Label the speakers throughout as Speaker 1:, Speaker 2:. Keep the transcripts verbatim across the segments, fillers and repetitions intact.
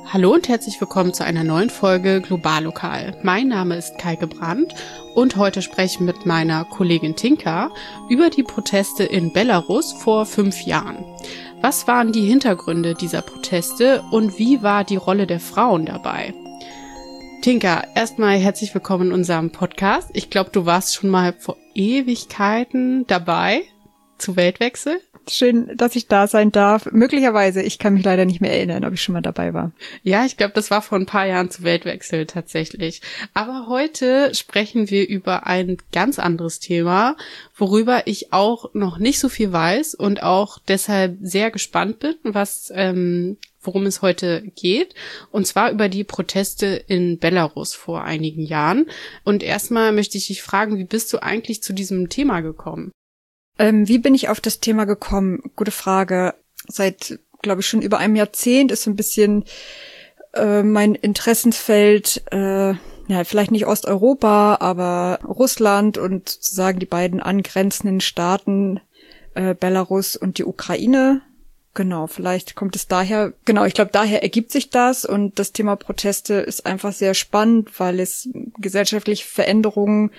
Speaker 1: Hallo und herzlich willkommen zu einer neuen Folge Global Lokal. Mein Name ist Kaike Brandt und heute spreche ich mit meiner Kollegin Tinka über die Proteste in Belarus vor fünf Jahren. Was waren die Hintergründe dieser Proteste und wie war die Rolle der Frauen dabei? Tinka, erstmal herzlich willkommen in unserem Podcast. Ich glaube, du warst schon mal vor Ewigkeiten dabei zu Weltwechsel.
Speaker 2: Schön, dass ich da sein darf. Möglicherweise, ich kann mich leider nicht mehr erinnern, ob ich schon mal dabei war.
Speaker 1: Ja, ich glaube, das war vor ein paar Jahren zu Weltwechsel tatsächlich. Aber heute sprechen wir über ein ganz anderes Thema, worüber ich auch noch nicht so viel weiß und auch deshalb sehr gespannt bin, was ähm, worum es heute geht. Und zwar über die Proteste in Belarus vor einigen Jahren. Und erstmal möchte ich dich fragen, wie bist du eigentlich zu diesem Thema gekommen?
Speaker 2: Ähm, wie bin ich auf das Thema gekommen? Gute Frage. Seit, glaube ich, schon über einem Jahrzehnt ist so ein bisschen äh, mein Interessensfeld, äh, ja, vielleicht nicht Osteuropa, aber Russland und sozusagen die beiden angrenzenden Staaten, äh, Belarus und die Ukraine. Genau, vielleicht kommt es daher, genau, ich glaube, daher ergibt sich das und das Thema Proteste ist einfach sehr spannend, weil es gesellschaftliche Veränderungen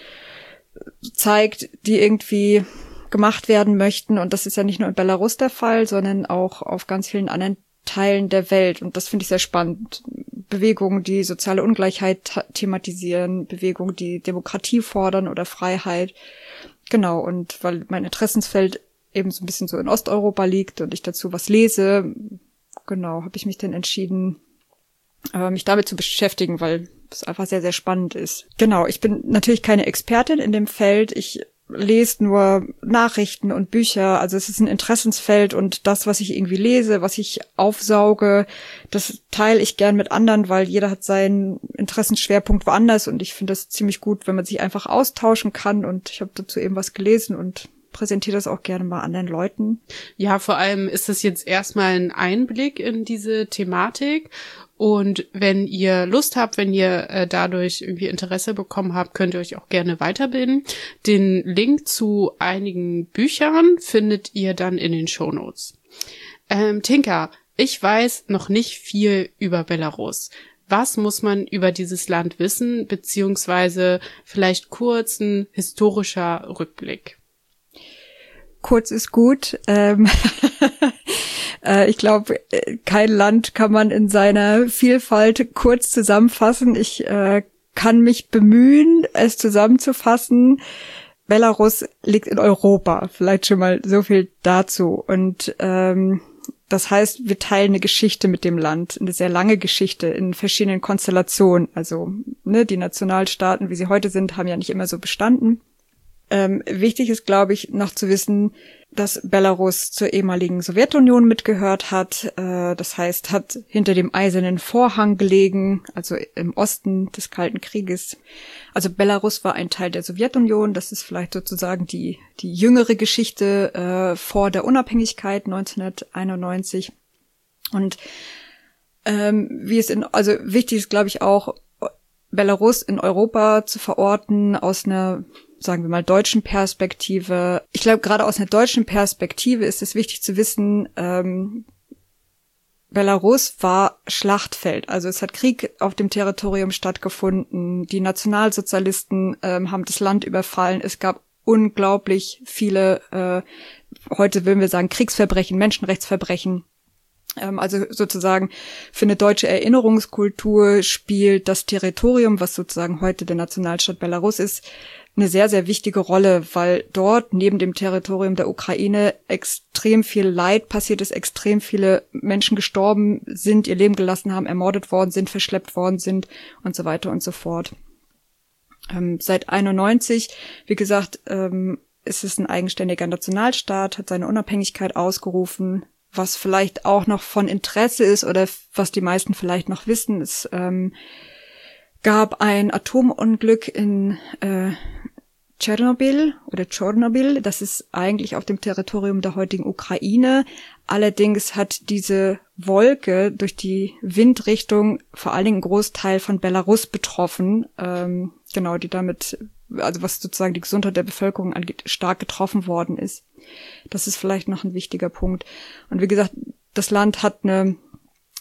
Speaker 2: zeigt, die irgendwie gemacht werden möchten. Und das ist ja nicht nur in Belarus der Fall, sondern auch auf ganz vielen anderen Teilen der Welt. Und das finde ich sehr spannend. Bewegungen, die soziale Ungleichheit thematisieren, Bewegungen, die Demokratie fordern oder Freiheit. Genau, und weil mein Interessensfeld eben so ein bisschen so in Osteuropa liegt und ich dazu was lese, genau, habe ich mich dann entschieden, äh, mich damit zu beschäftigen, weil es einfach sehr, sehr spannend ist. Genau, ich bin natürlich keine Expertin in dem Feld. Ich lese nur Nachrichten und Bücher, also es ist ein Interessensfeld und das, was ich irgendwie lese, was ich aufsauge, das teile ich gern mit anderen, weil jeder hat seinen Interessensschwerpunkt woanders und ich finde das ziemlich gut, wenn man sich einfach austauschen kann und ich habe dazu eben was gelesen und präsentiere das auch gerne mal anderen Leuten.
Speaker 1: Ja, vor allem ist es jetzt erstmal ein Einblick in diese Thematik. Und wenn ihr Lust habt, wenn ihr äh, dadurch irgendwie Interesse bekommen habt, könnt ihr euch auch gerne weiterbilden. Den Link zu einigen Büchern findet ihr dann in den Shownotes. Ähm, Tinka, ich weiß noch nicht viel über Belarus. Was muss man über dieses Land wissen, beziehungsweise vielleicht kurz ein historischer Rückblick?
Speaker 2: Kurz ist gut. Ähm Ich glaube, kein Land kann man in seiner Vielfalt kurz zusammenfassen. Ich äh, kann mich bemühen, es zusammenzufassen. Belarus liegt in Europa. Vielleicht schon mal so viel dazu. Und ähm, das heißt, wir teilen eine Geschichte mit dem Land, eine sehr lange Geschichte in verschiedenen Konstellationen. Also ne, die Nationalstaaten, wie sie heute sind, haben ja nicht immer so bestanden. Ähm, wichtig ist, glaube ich, noch zu wissen, dass Belarus zur ehemaligen Sowjetunion mitgehört hat. Äh, das heißt, hat hinter dem eisernen Vorhang gelegen, also im Osten des Kalten Krieges. Also Belarus war ein Teil der Sowjetunion. Das ist vielleicht sozusagen die die jüngere Geschichte äh, vor der Unabhängigkeit neunzehnhunderteinundneunzig. Und ähm, wie es in, also wichtig ist, glaube ich, auch Belarus in Europa zu verorten aus einer, sagen wir mal, deutschen Perspektive. Ich glaube, gerade aus einer deutschen Perspektive ist es wichtig zu wissen, ähm, Belarus war Schlachtfeld. Also es hat Krieg auf dem Territorium stattgefunden. Die Nationalsozialisten ähm, haben das Land überfallen. Es gab unglaublich viele, äh, heute würden wir sagen, Kriegsverbrechen, Menschenrechtsverbrechen. Also sozusagen für eine deutsche Erinnerungskultur spielt das Territorium, was sozusagen heute der Nationalstaat Belarus ist, eine sehr, sehr wichtige Rolle, weil dort neben dem Territorium der Ukraine extrem viel Leid passiert ist, extrem viele Menschen gestorben sind, ihr Leben gelassen haben, ermordet worden sind, verschleppt worden sind und so weiter und so fort. Ähm, seit einundneunzig, wie gesagt, ähm, ist es ein eigenständiger Nationalstaat, hat seine Unabhängigkeit ausgerufen. Was vielleicht auch noch von Interesse ist oder was die meisten vielleicht noch wissen, es ähm, gab ein Atomunglück in äh, Tschernobyl oder Tschernobyl. Das ist eigentlich auf dem Territorium der heutigen Ukraine. Allerdings hat diese Wolke durch die Windrichtung vor allen Dingen einen Großteil von Belarus betroffen. Ähm, genau, die damit, also was sozusagen die Gesundheit der Bevölkerung angeht, stark getroffen worden ist. Das ist vielleicht noch ein wichtiger Punkt. Und wie gesagt, das Land hat eine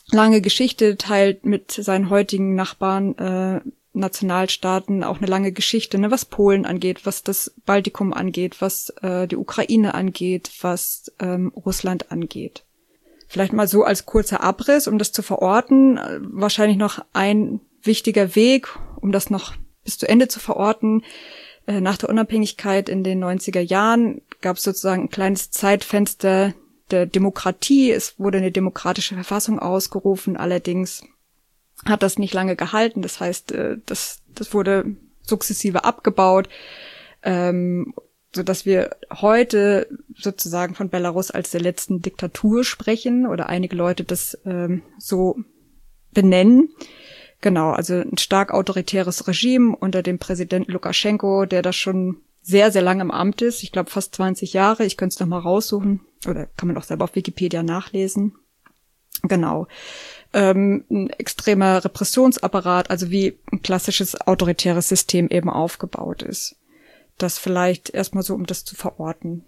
Speaker 2: lange Geschichte, teilt mit seinen heutigen Nachbarn, äh, Nationalstaaten auch eine lange Geschichte, ne, was Polen angeht, was das Baltikum angeht, was äh, die Ukraine angeht, was ähm, Russland angeht. Vielleicht mal so als kurzer Abriss, um das zu verorten. Äh, wahrscheinlich noch ein wichtiger Weg, um das noch bis zu Ende zu verorten. Äh, nach der Unabhängigkeit in den neunziger Jahren gab es sozusagen ein kleines Zeitfenster der Demokratie. Es wurde eine demokratische Verfassung ausgerufen, allerdings hat das nicht lange gehalten. Das heißt, das, das wurde sukzessive abgebaut, ähm, so dass wir heute sozusagen von Belarus als der letzten Diktatur sprechen oder einige Leute das ähm, so benennen. Genau, also ein stark autoritäres Regime unter dem Präsidenten Lukaschenko, der da schon sehr, sehr lange im Amt ist. Ich glaube fast zwanzig Jahre. Ich könnte es noch mal raussuchen oder kann man auch selber auf Wikipedia nachlesen. Genau. Ähm, ein extremer Repressionsapparat, also wie ein klassisches autoritäres System eben aufgebaut ist. Das vielleicht erstmal so, um das zu verorten.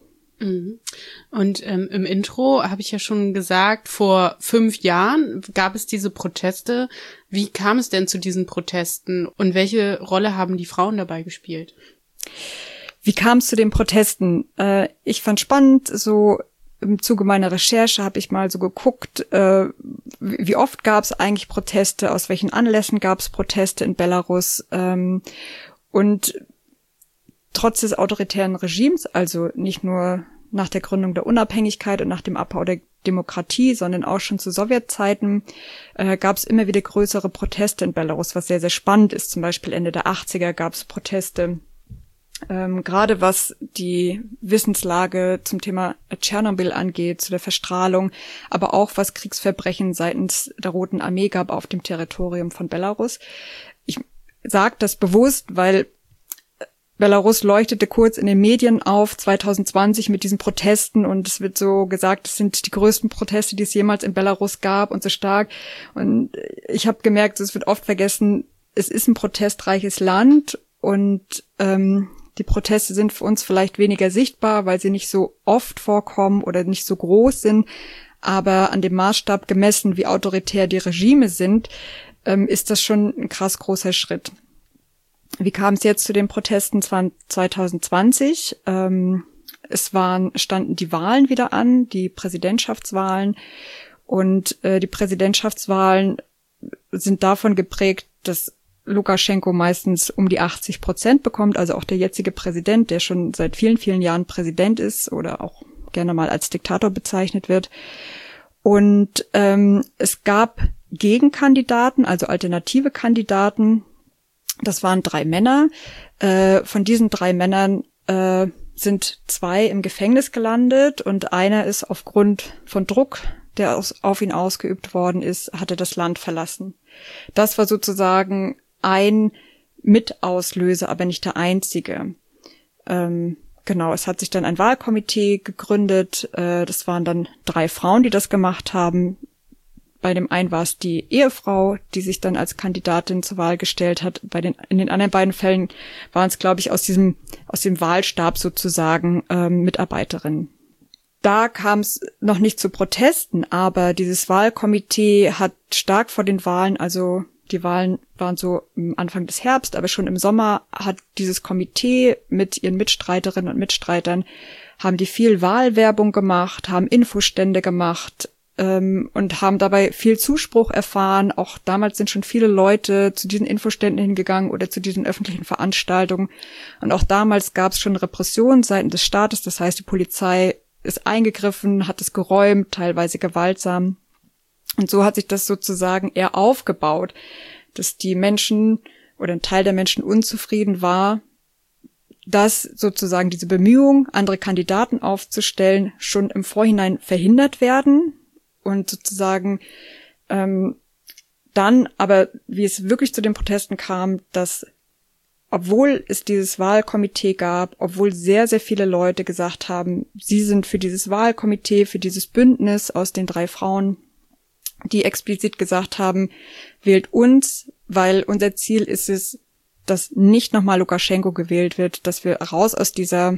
Speaker 1: Und ähm, im Intro habe ich ja schon gesagt, vor fünf Jahren gab es diese Proteste. Wie kam es denn zu diesen Protesten und welche Rolle haben die Frauen dabei gespielt?
Speaker 2: Wie kam es zu den Protesten? Äh, ich fand spannend, so im Zuge meiner Recherche habe ich mal so geguckt, äh, wie oft gab es eigentlich Proteste, aus welchen Anlässen gab es Proteste in Belarus. Ähm, und trotz des autoritären Regimes, also nicht nur nach der Gründung der Unabhängigkeit und nach dem Abbau der Demokratie, sondern auch schon zu Sowjetzeiten, äh, gab es immer wieder größere Proteste in Belarus, was sehr, sehr spannend ist. Zum Beispiel Ende der achtziger gab es Proteste, Ähm, gerade was die Wissenslage zum Thema Tschernobyl angeht, zu der Verstrahlung, aber auch was Kriegsverbrechen seitens der Roten Armee gab auf dem Territorium von Belarus. Ich sage das bewusst, weil Belarus leuchtete kurz in den Medien auf zwanzig zwanzig mit diesen Protesten und es wird so gesagt, es sind die größten Proteste, die es jemals in Belarus gab und so stark. Und ich habe gemerkt, es wird oft vergessen, es ist ein protestreiches Land und ähm, die Proteste sind für uns vielleicht weniger sichtbar, weil sie nicht so oft vorkommen oder nicht so groß sind. Aber an dem Maßstab gemessen, wie autoritär die Regime sind, ähm, ist das schon ein krass großer Schritt. Wie kam es jetzt zu den Protesten zwanzig zwanzig? Ähm, es waren, standen die Wahlen wieder an, die Präsidentschaftswahlen. Und äh, die Präsidentschaftswahlen sind davon geprägt, dass Lukaschenko meistens um die achtzig Prozent bekommt, also auch der jetzige Präsident, der schon seit vielen, vielen Jahren Präsident ist oder auch gerne mal als Diktator bezeichnet wird. Und ähm, es gab Gegenkandidaten, also alternative Kandidaten. Das waren drei Männer. Äh, von diesen drei Männern äh, sind zwei im Gefängnis gelandet und einer ist aufgrund von Druck, der aus, auf ihn ausgeübt worden ist, hatte das Land verlassen. Das war sozusagen ein Mitauslöser, aber nicht der einzige. Ähm, genau, es hat sich dann ein Wahlkomitee gegründet. Äh, das waren dann drei Frauen, die das gemacht haben. Bei dem einen war es die Ehefrau, die sich dann als Kandidatin zur Wahl gestellt hat. Bei den in den anderen beiden Fällen waren es, glaube ich, aus diesem aus dem Wahlstab sozusagen ähm, Mitarbeiterinnen. Da kam es noch nicht zu Protesten, aber dieses Wahlkomitee hat stark vor den Wahlen, also die Wahlen waren so Anfang des Herbst, aber schon im Sommer hat dieses Komitee mit ihren Mitstreiterinnen und Mitstreitern, haben die viel Wahlwerbung gemacht, haben Infostände gemacht ähm, und haben dabei viel Zuspruch erfahren. Auch damals sind schon viele Leute zu diesen Infoständen hingegangen oder zu diesen öffentlichen Veranstaltungen. Und auch damals gab es schon Repressionen seitens des Staates, das heißt, die Polizei ist eingegriffen, hat es geräumt, teilweise gewaltsam. Und so hat sich das sozusagen eher aufgebaut, dass die Menschen oder ein Teil der Menschen unzufrieden war, dass sozusagen diese Bemühungen, andere Kandidaten aufzustellen, schon im Vorhinein verhindert werden und sozusagen ähm, dann aber, wie es wirklich zu den Protesten kam, dass obwohl es dieses Wahlkomitee gab, obwohl sehr, sehr viele Leute gesagt haben, sie sind für dieses Wahlkomitee, für dieses Bündnis aus den drei Frauen, die explizit gesagt haben, wählt uns, weil unser Ziel ist es, dass nicht nochmal Lukaschenko gewählt wird, dass wir raus aus dieser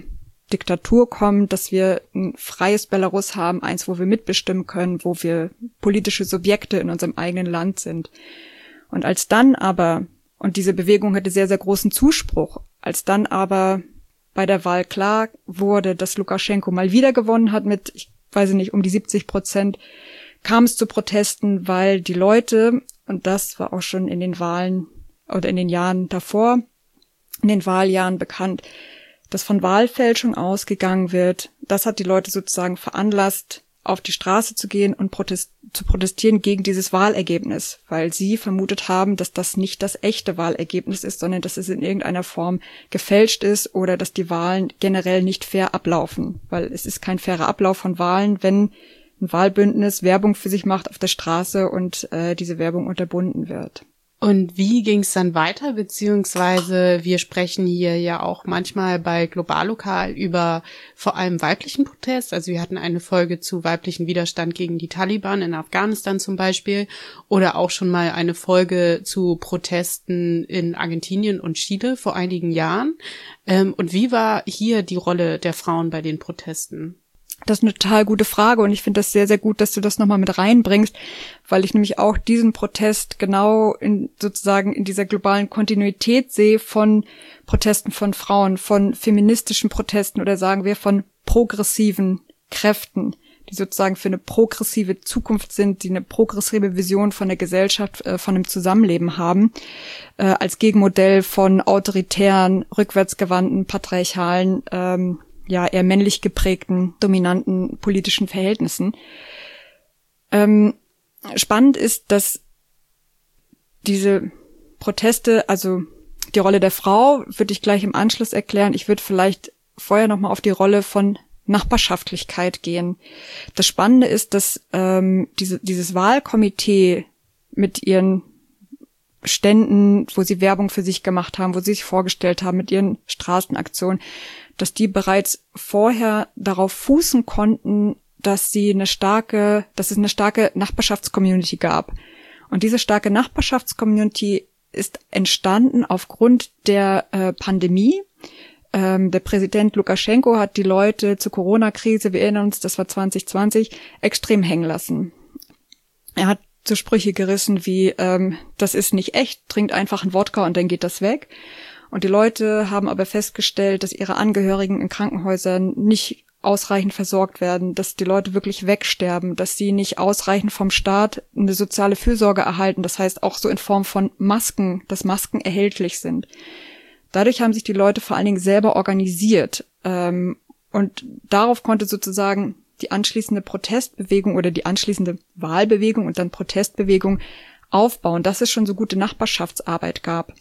Speaker 2: Diktatur kommen, dass wir ein freies Belarus haben, eins, wo wir mitbestimmen können, wo wir politische Subjekte in unserem eigenen Land sind. Und als dann aber, und diese Bewegung hatte sehr, sehr großen Zuspruch, als dann aber bei der Wahl klar wurde, dass Lukaschenko mal wieder gewonnen hat mit, ich weiß nicht, um die siebzig Prozent, kam es zu Protesten, weil die Leute, und das war auch schon in den Wahlen oder in den Jahren davor, in den Wahljahren bekannt, dass von Wahlfälschung ausgegangen wird. Das hat die Leute sozusagen veranlasst, auf die Straße zu gehen und protest- zu protestieren gegen dieses Wahlergebnis, weil sie vermutet haben, dass das nicht das echte Wahlergebnis ist, sondern dass es in irgendeiner Form gefälscht ist oder dass die Wahlen generell nicht fair ablaufen, weil es ist kein fairer Ablauf von Wahlen, wenn ein Wahlbündnis Werbung für sich macht auf der Straße und äh, diese Werbung unterbunden wird.
Speaker 1: Und wie ging es dann weiter? Beziehungsweise wir sprechen hier ja auch manchmal bei Global-Lokal über vor allem weiblichen Protest. Also wir hatten eine Folge zu weiblichen Widerstand gegen die Taliban in Afghanistan zum Beispiel oder auch schon mal eine Folge zu Protesten in Argentinien und Chile vor einigen Jahren. Und wie war hier die Rolle der Frauen bei den Protesten?
Speaker 2: Das ist eine total gute Frage und ich finde das sehr, sehr gut, dass du das nochmal mit reinbringst, weil ich nämlich auch diesen Protest genau in sozusagen in dieser globalen Kontinuität sehe von Protesten von Frauen, von feministischen Protesten oder sagen wir von progressiven Kräften, die sozusagen für eine progressive Zukunft sind, die eine progressive Vision von der Gesellschaft, äh, von einem Zusammenleben haben, äh, als Gegenmodell von autoritären, rückwärtsgewandten, patriarchalen, ähm, ja, eher männlich geprägten, dominanten politischen Verhältnissen. Ähm, spannend ist, dass diese Proteste, also die Rolle der Frau, würde ich gleich im Anschluss erklären. Ich würde vielleicht vorher nochmal auf die Rolle von Nachbarschaftlichkeit gehen. Das Spannende ist, dass ähm, diese, dieses Wahlkomitee mit ihren Ständen, wo sie Werbung für sich gemacht haben, wo sie sich vorgestellt haben, mit ihren Straßenaktionen, dass die bereits vorher darauf fußen konnten, dass sie eine starke, dass es eine starke Nachbarschaftscommunity gab. Und diese starke Nachbarschaftscommunity ist entstanden aufgrund der äh, Pandemie. Ähm, der Präsident Lukaschenko hat die Leute zur Corona-Krise, wir erinnern uns, das war zwanzig zwanzig, extrem hängen lassen. Er hat so Sprüche gerissen wie, ähm, das ist nicht echt, trinkt einfach einen Wodka und dann geht das weg. Und die Leute haben aber festgestellt, dass ihre Angehörigen in Krankenhäusern nicht ausreichend versorgt werden, dass die Leute wirklich wegsterben, dass sie nicht ausreichend vom Staat eine soziale Fürsorge erhalten. Das heißt auch so in Form von Masken, dass Masken erhältlich sind. Dadurch haben sich die Leute vor allen Dingen selber organisiert. Ähm, und darauf konnte sozusagen die anschließende Protestbewegung oder die anschließende Wahlbewegung und dann Protestbewegung aufbauen, dass es schon so gute Nachbarschaftsarbeit gab.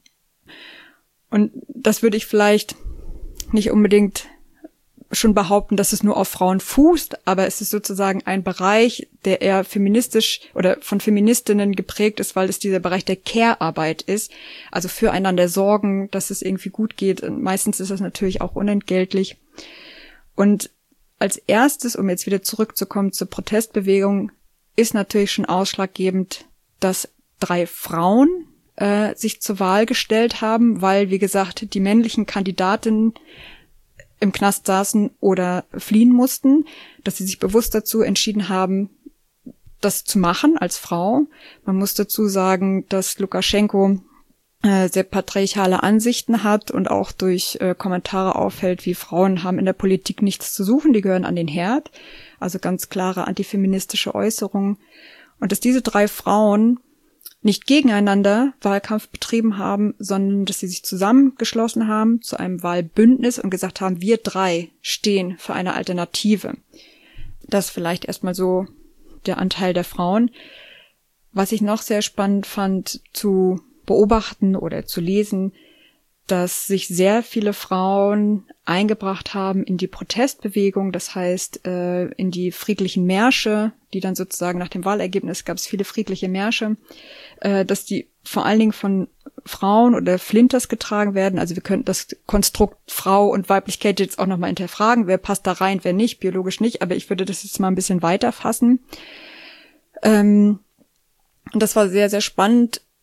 Speaker 2: Und das würde ich vielleicht nicht unbedingt schon behaupten, dass es nur auf Frauen fußt, aber es ist sozusagen ein Bereich, der eher feministisch oder von Feministinnen geprägt ist, weil es dieser Bereich der Care-Arbeit ist, also füreinander sorgen, dass es irgendwie gut geht. Und meistens ist das natürlich auch unentgeltlich. Und als erstes, um jetzt wieder zurückzukommen zur Protestbewegung, ist natürlich schon ausschlaggebend, dass drei Frauen äh, sich zur Wahl gestellt haben, weil, wie gesagt, die männlichen Kandidatinnen im Knast saßen oder fliehen mussten, dass sie sich bewusst dazu entschieden haben, das zu machen als Frau. Man muss dazu sagen, dass Lukaschenko äh, sehr patriarchale Ansichten hat und auch durch äh, Kommentare auffällt, wie Frauen haben in der Politik nichts zu suchen, die gehören an den Herd. Also ganz klare antifeministische Äußerungen. Und dass diese drei Frauen nicht gegeneinander Wahlkampf betrieben haben, sondern dass sie sich zusammengeschlossen haben zu einem Wahlbündnis und gesagt haben, wir drei stehen für eine Alternative. Das vielleicht erstmal so der Anteil der Frauen. Was ich noch sehr spannend fand zu beobachten oder zu lesen, dass sich sehr viele Frauen eingebracht haben in die Protestbewegung, das heißt äh, in die friedlichen Märsche, die dann sozusagen nach dem Wahlergebnis gab es viele friedliche Märsche, äh, dass die vor allen Dingen von Frauen oder Flinters getragen werden. Also wir könnten das Konstrukt Frau und Weiblichkeit jetzt auch nochmal hinterfragen, wer passt da rein, wer nicht, biologisch nicht, aber ich würde das jetzt mal ein bisschen weiter fassen. Ähm, und das war sehr, sehr spannend,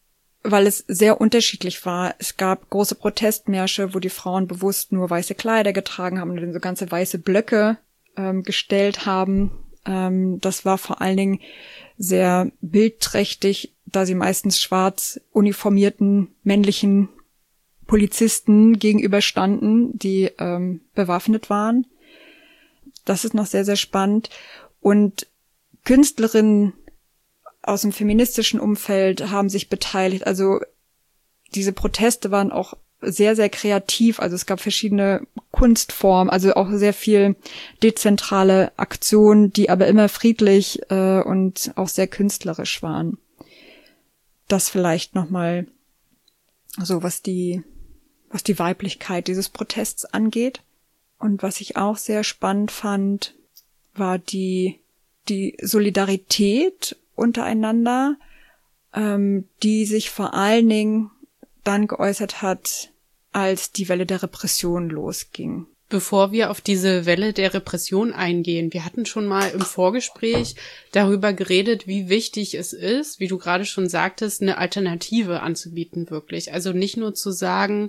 Speaker 2: weil es sehr unterschiedlich war. Es gab große Protestmärsche, wo die Frauen bewusst nur weiße Kleider getragen haben und dann so ganze weiße Blöcke ähm, gestellt haben. Ähm, das war vor allen Dingen sehr bildträchtig, da sie meistens schwarz uniformierten männlichen Polizisten gegenüberstanden, die ähm, bewaffnet waren. Das ist noch sehr, sehr spannend. Und Künstlerinnen aus dem feministischen Umfeld haben sich beteiligt. Also diese Proteste waren auch sehr, sehr kreativ. Also es gab verschiedene Kunstformen, also auch sehr viel dezentrale Aktionen, die aber immer friedlich äh, und auch sehr künstlerisch waren. Das vielleicht nochmal so, was die, was die Weiblichkeit dieses Protests angeht. Und was ich auch sehr spannend fand, war die, die Solidarität untereinander, ähm, die sich vor allen Dingen dann geäußert hat, als die Welle der Repression losging.
Speaker 1: Bevor wir auf diese Welle der Repression eingehen, wir hatten schon mal im Vorgespräch darüber geredet, wie wichtig es ist, wie du gerade schon sagtest, eine Alternative anzubieten wirklich. Also nicht nur zu sagen,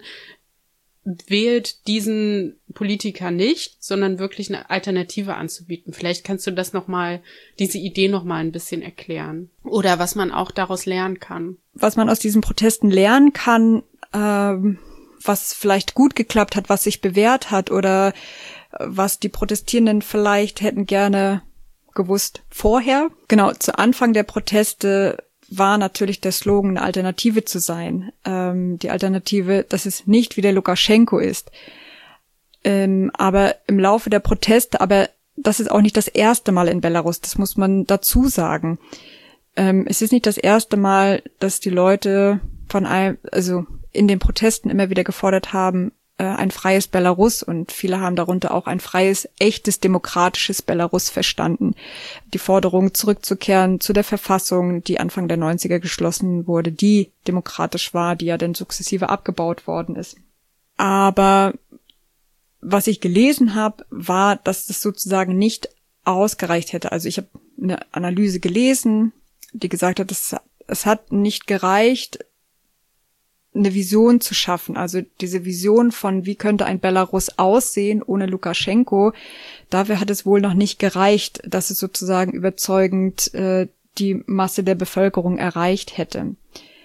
Speaker 1: wählt diesen Politiker nicht, sondern wirklich eine Alternative anzubieten. Vielleicht kannst du das nochmal, diese Idee nochmal ein bisschen erklären. Oder was man auch daraus lernen kann.
Speaker 2: Was man aus diesen Protesten lernen kann, ähm, was vielleicht gut geklappt hat, was sich bewährt hat oder was die Protestierenden vielleicht hätten gerne gewusst vorher. Genau, zu Anfang der Proteste war natürlich der Slogan, eine Alternative zu sein. Ähm, die Alternative, dass es nicht wieder Lukaschenko ist. Ähm, aber im Laufe der Proteste, aber das ist auch nicht das erste Mal in Belarus, das muss man dazu sagen. Ähm, es ist nicht das erste Mal, dass die Leute von einem, also in den Protesten immer wieder gefordert haben, äh, ein freies Belarus, und viele haben darunter auch ein freies, echtes, demokratisches Belarus verstanden. Die Forderung, zurückzukehren zu der Verfassung, die Anfang der neunziger geschlossen wurde, die demokratisch war, die ja dann sukzessive abgebaut worden ist. Aber was ich gelesen habe, war, dass das sozusagen nicht ausgereicht hätte. Also ich habe eine Analyse gelesen, die gesagt hat, es, es hat nicht gereicht, eine Vision zu schaffen, also diese Vision von, wie könnte ein Belarus aussehen ohne Lukaschenko, dafür hat es wohl noch nicht gereicht, dass es sozusagen überzeugend äh, die Masse der Bevölkerung erreicht hätte.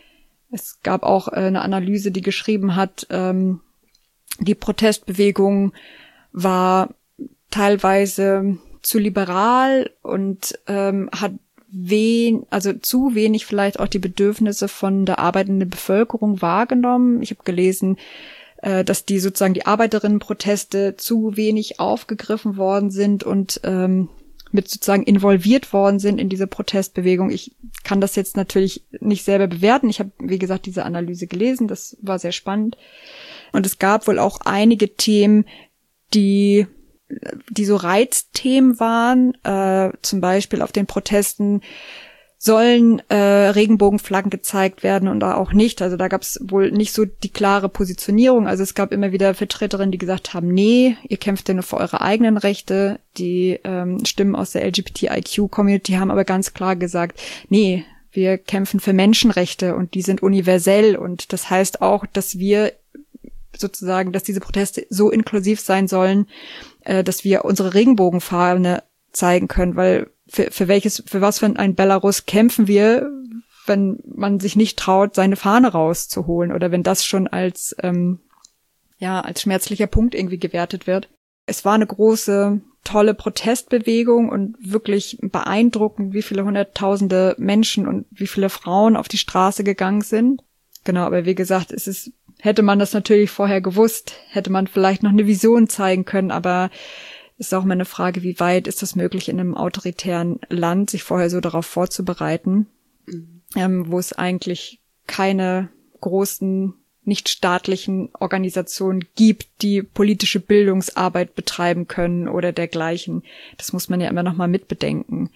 Speaker 2: Es gab auch äh, eine Analyse, die geschrieben hat, ähm, die Protestbewegung war teilweise zu liberal und ähm, hat wen, also zu wenig vielleicht auch die Bedürfnisse von der arbeitenden Bevölkerung wahrgenommen. Ich habe gelesen, äh, dass die sozusagen die Arbeiterinnenproteste zu wenig aufgegriffen worden sind und ähm, mit sozusagen involviert worden sind in diese Protestbewegung. Ich kann das jetzt natürlich nicht selber bewerten. Ich habe, wie gesagt, diese Analyse gelesen. Das war sehr spannend. Und es gab wohl auch einige Themen, die die so Reizthemen waren, äh, zum Beispiel auf den Protesten sollen äh, Regenbogenflaggen gezeigt werden und auch nicht. Also da gab es wohl nicht so die klare Positionierung. Also es gab immer wieder Vertreterinnen, die gesagt haben, nee, ihr kämpft ja nur für eure eigenen Rechte. Die ähm, Stimmen aus der L G B T I Q-Community haben aber ganz klar gesagt, nee, wir kämpfen für Menschenrechte und die sind universell. Und das heißt auch, dass wir sozusagen, dass diese Proteste so inklusiv sein sollen, äh, dass wir unsere Regenbogenfahne zeigen können, weil für, für welches, für was für ein Belarus kämpfen wir, wenn man sich nicht traut, seine Fahne rauszuholen oder wenn das schon als, ähm, ja, als schmerzlicher Punkt irgendwie gewertet wird. Es war eine große, tolle Protestbewegung und wirklich beeindruckend, wie viele hunderttausende Menschen und wie viele Frauen auf die Straße gegangen sind. Genau, aber wie gesagt, es ist hätte man das natürlich vorher gewusst, hätte man vielleicht noch eine Vision zeigen können, aber es ist auch mal eine Frage, wie weit ist das möglich in einem autoritären Land, sich vorher so darauf vorzubereiten, mhm. ähm, wo es eigentlich keine großen, nicht staatlichen Organisationen gibt, die politische Bildungsarbeit betreiben können oder dergleichen. Das muss man ja immer noch mal mitbedenken.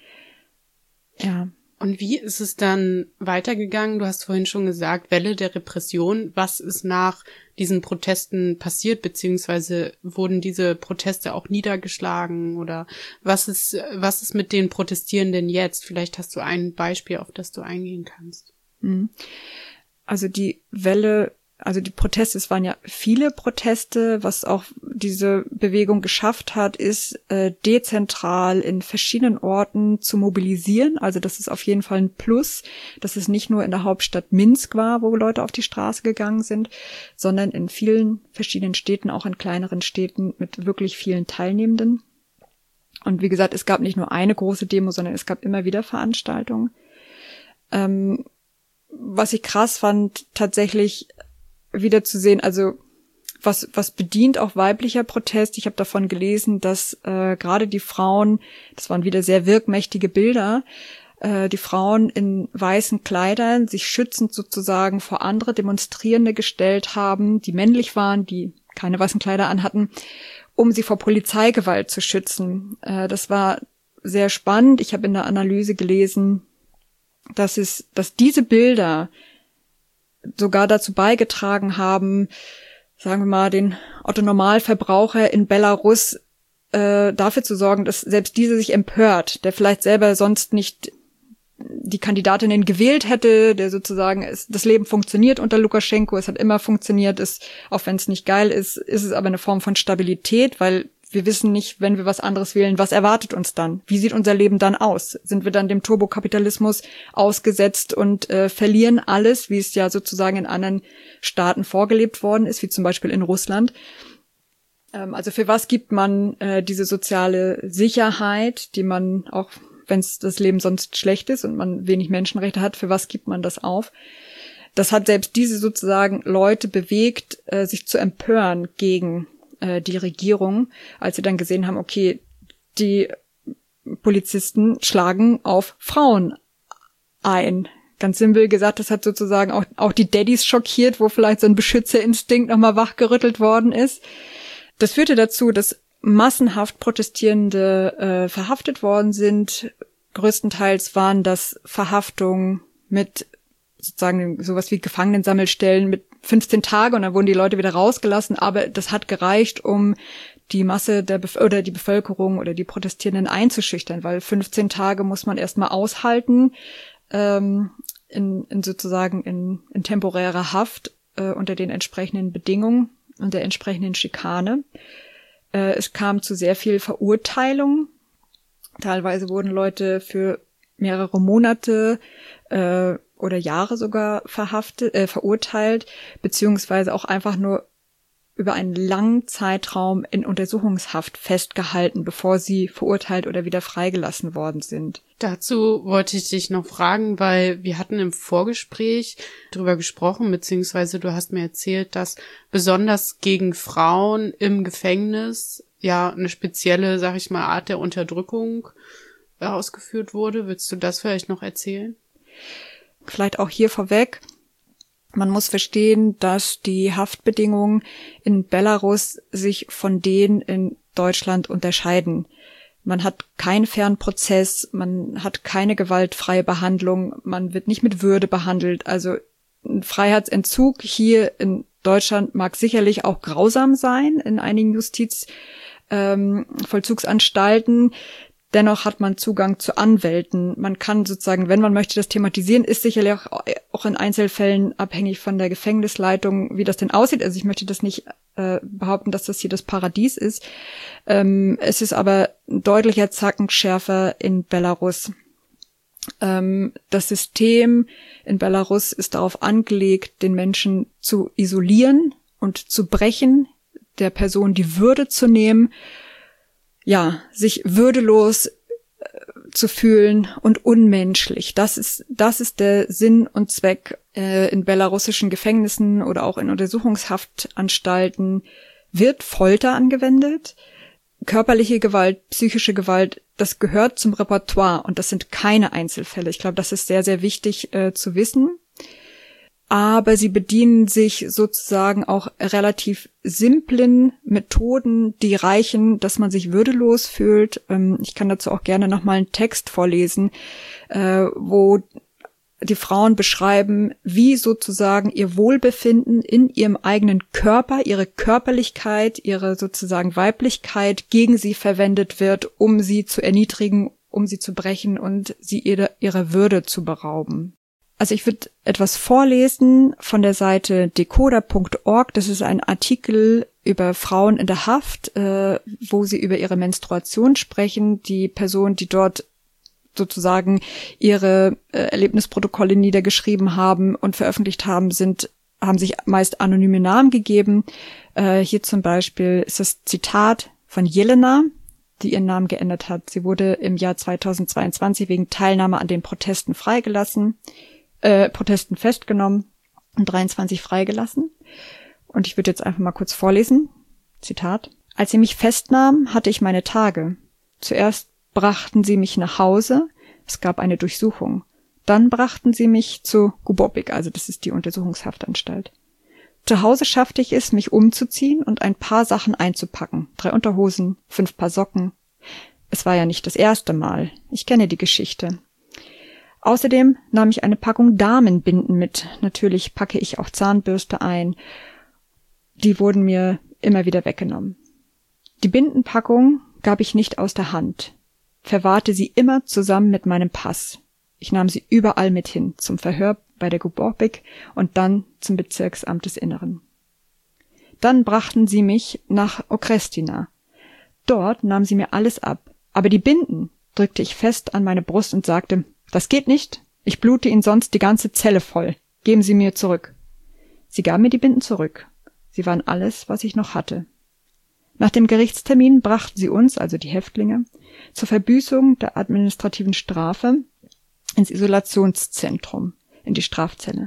Speaker 2: Ja.
Speaker 1: Und wie ist es dann weitergegangen? Du hast vorhin schon gesagt, Welle der Repression. Was ist nach diesen Protesten passiert, beziehungsweise wurden diese Proteste auch niedergeschlagen? Oder was ist, was ist mit den Protestierenden jetzt? Vielleicht hast du ein Beispiel, auf das du eingehen kannst.
Speaker 2: also die Welle, also die Proteste, es waren ja viele Proteste, was auch diese Bewegung geschafft hat, ist äh, dezentral in verschiedenen Orten zu mobilisieren. Also das ist auf jeden Fall ein Plus, dass es nicht nur in der Hauptstadt Minsk war, wo Leute auf die Straße gegangen sind, sondern in vielen verschiedenen Städten, auch in kleineren Städten mit wirklich vielen Teilnehmenden. Und wie gesagt, es gab nicht nur eine große Demo, sondern es gab immer wieder Veranstaltungen. Ähm, was ich krass fand, tatsächlich wieder zu sehen, also was was bedient auch weiblicher Protest. Ich habe davon gelesen, dass äh, gerade die Frauen, das waren wieder sehr wirkmächtige Bilder, äh, die Frauen in weißen Kleidern sich schützend sozusagen vor andere Demonstrierende gestellt haben, die männlich waren, die keine weißen Kleider anhatten, um sie vor Polizeigewalt zu schützen. Äh, das war sehr spannend. Ich habe in der Analyse gelesen, dass es, dass diese Bilder sogar dazu beigetragen haben, sagen wir mal, den Otto-Normalverbraucher in Belarus äh, dafür zu sorgen, dass selbst diese sich empört, der vielleicht selber sonst nicht die Kandidatinnen gewählt hätte, der sozusagen, es, das Leben funktioniert unter Lukaschenko, es hat immer funktioniert, es, auch wenn es nicht geil ist, ist es aber eine Form von Stabilität, weil wir wissen nicht, wenn wir was anderes wählen, was erwartet uns dann? Wie sieht unser Leben dann aus? Sind wir dann dem Turbokapitalismus ausgesetzt und äh, verlieren alles, wie es ja sozusagen in anderen Staaten vorgelebt worden ist, wie zum Beispiel in Russland? Ähm, also für was gibt man äh, diese soziale Sicherheit, die man auch, wenn es das Leben sonst schlecht ist und man wenig Menschenrechte hat, für was gibt man das auf? Das hat selbst diese sozusagen Leute bewegt, äh, sich zu empören gegen die Regierung, als sie dann gesehen haben, okay, die Polizisten schlagen auf Frauen ein. Ganz simpel gesagt, das hat sozusagen auch, auch die Daddys schockiert, wo vielleicht so ein Beschützerinstinkt nochmal wachgerüttelt worden ist. Das führte dazu, dass massenhaft Protestierende äh, verhaftet worden sind. Größtenteils waren das Verhaftungen mit sozusagen sowas wie Gefangenensammelstellen mit fünfzehn Tage und dann wurden die Leute wieder rausgelassen, aber das hat gereicht, um die Masse der Bef- oder die Bevölkerung oder die Protestierenden einzuschüchtern, weil fünfzehn Tage muss man erstmal aushalten, ähm, in, in sozusagen in, in temporärer Haft äh, unter den entsprechenden Bedingungen und der entsprechenden Schikane. Äh, es kam zu sehr viel Verurteilung. Teilweise wurden Leute für mehrere Monate äh, oder Jahre sogar verhaftet, äh, verurteilt, beziehungsweise auch einfach nur über einen langen Zeitraum in Untersuchungshaft festgehalten, bevor sie verurteilt oder wieder freigelassen worden sind.
Speaker 1: Dazu wollte ich dich noch fragen, weil wir hatten im Vorgespräch drüber gesprochen, beziehungsweise du hast mir erzählt, dass besonders gegen Frauen im Gefängnis ja eine spezielle, sag ich mal, Art der Unterdrückung ausgeführt wurde. Willst du das vielleicht noch erzählen?
Speaker 2: Vielleicht auch hier vorweg. Man muss verstehen, dass die Haftbedingungen in Belarus sich von denen in Deutschland unterscheiden. Man hat keinen fairen Prozess, man hat keine gewaltfreie Behandlung, man wird nicht mit Würde behandelt. Also ein Freiheitsentzug hier in Deutschland mag sicherlich auch grausam sein in einigen Justizvollzugsanstalten. Ähm, Dennoch hat man Zugang zu Anwälten. Man kann sozusagen, wenn man möchte, das thematisieren, ist sicherlich auch, auch in Einzelfällen abhängig von der Gefängnisleitung, wie das denn aussieht. Also ich möchte das nicht äh, behaupten, dass das hier das Paradies ist. Ähm, es ist aber ein deutlicher Zacken schärfer in Belarus. Ähm, das System in Belarus ist darauf angelegt, den Menschen zu isolieren und zu brechen, der Person die Würde zu nehmen, ja, sich würdelos äh, zu fühlen und unmenschlich. Das ist, das ist der Sinn und Zweck äh, in belarussischen Gefängnissen oder auch in Untersuchungshaftanstalten. Wird Folter angewendet? Körperliche Gewalt, psychische Gewalt, das gehört zum Repertoire und das sind keine Einzelfälle. Ich glaube, das ist sehr, sehr wichtig äh, zu wissen. Aber sie bedienen sich sozusagen auch relativ simplen Methoden, die reichen, dass man sich würdelos fühlt. Ich kann dazu auch gerne nochmal einen Text vorlesen, wo die Frauen beschreiben, wie sozusagen ihr Wohlbefinden in ihrem eigenen Körper, ihre Körperlichkeit, ihre sozusagen Weiblichkeit gegen sie verwendet wird, um sie zu erniedrigen, um sie zu brechen und sie ihrer Würde zu berauben. Also ich würde etwas vorlesen von der Seite decoder punkt org. Das ist ein Artikel über Frauen in der Haft, äh, wo sie über ihre Menstruation sprechen. Die Person, die dort sozusagen ihre äh, Erlebnisprotokolle niedergeschrieben haben und veröffentlicht haben, sind haben sich meist anonyme Namen gegeben. Äh, hier zum Beispiel ist das Zitat von Jelena, die ihren Namen geändert hat. Sie wurde im Jahr zweitausendzweiundzwanzig wegen Teilnahme an den Protesten freigelassen, äh, Protesten festgenommen und dreiundzwanzig freigelassen. Und ich würde jetzt einfach mal kurz vorlesen. Zitat. Als sie mich festnahmen, hatte ich meine Tage. Zuerst brachten sie mich nach Hause. Es gab eine Durchsuchung. Dann brachten sie mich zu Gubopik, also das ist die Untersuchungshaftanstalt. Zu Hause schaffte ich es, mich umzuziehen und ein paar Sachen einzupacken. Drei Unterhosen, fünf Paar Socken. Es war ja nicht das erste Mal. Ich kenne die Geschichte. Außerdem nahm ich eine Packung Damenbinden mit. Natürlich packe ich auch Zahnbürste ein. Die wurden mir immer wieder weggenommen. Die Bindenpackung gab ich nicht aus der Hand, verwahrte sie immer zusammen mit meinem Pass. Ich nahm sie überall mit hin, zum Verhör bei der Gubopik und dann zum Bezirksamt des Inneren. Dann brachten sie mich nach Okrestina. Dort nahmen sie mir alles ab, aber die Binden drückte ich fest an meine Brust und sagte, das geht nicht, ich blute Ihnen sonst die ganze Zelle voll, geben Sie mir zurück. Sie gaben mir die Binden zurück. Sie waren alles, was ich noch hatte. Nach dem Gerichtstermin brachten sie uns, also die Häftlinge, zur Verbüßung der administrativen Strafe ins Isolationszentrum, in die Strafzelle.